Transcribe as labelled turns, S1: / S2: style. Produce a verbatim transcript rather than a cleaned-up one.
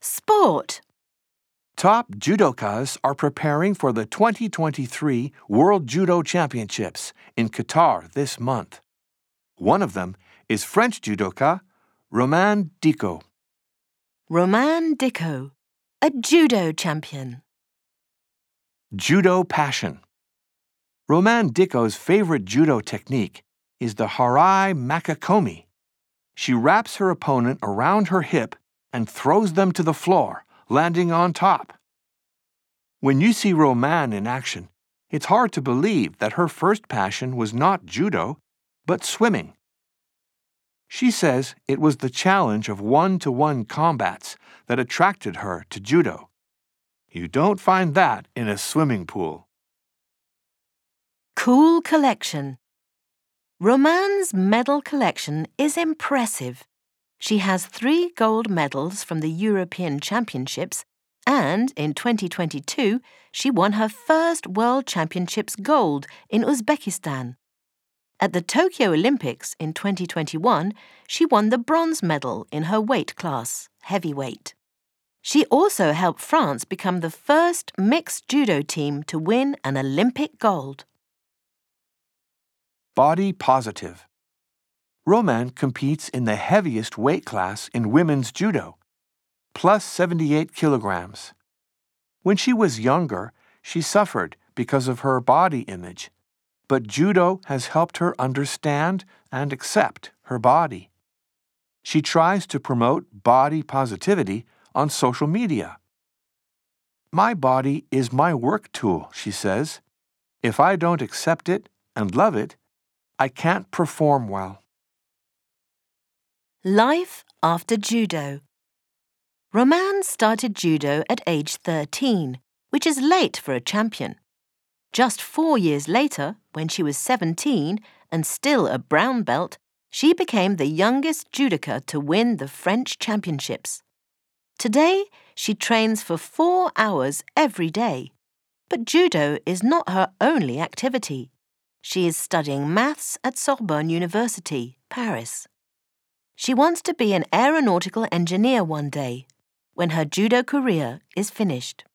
S1: Sport.
S2: Top judokas are preparing for the twenty twenty-three World Judo Championships in Qatar this month. One of them is French judoka Romain Dicot.
S1: Romain Dicot, a judo champion.
S2: Judo passion. Romain Dicot's favorite judo technique is the Harai Makakomi. She wraps her opponent around her hip and throws them to the floor, landing on top. When you see Romain in action, it's hard to believe that her first passion was not judo, but swimming. She says it was the challenge of one-to-one combats that attracted her to judo. You don't find that in a swimming pool.
S1: Cool collection. Romain's medal collection is impressive. She has three gold medals from the European Championships, and in twenty twenty-two, she won her first World Championships gold in Uzbekistan. At the Tokyo Olympics in twenty twenty-one, she won the bronze medal in her weight class, heavyweight. She also helped France become the first mixed judo team to win an Olympic gold.
S2: Body positive. Romain competes in the heaviest weight class in women's judo, plus seventy-eight kilograms. When she was younger, she suffered because of her body image, but judo has helped her understand and accept her body. She tries to promote body positivity on social media. My body is my work tool, she says. If I don't accept it and love it, I can't perform well.
S1: Life after judo. Romain started judo at age thirteen, which is late for a champion. Just four years later, when she was seventeen and still a brown belt, she became the youngest judoka to win the French championships. Today, she trains for four hours every day. But judo is not her only activity. She is studying maths at Sorbonne University, Paris. She wants to be an aeronautical engineer one day, when her judo career is finished.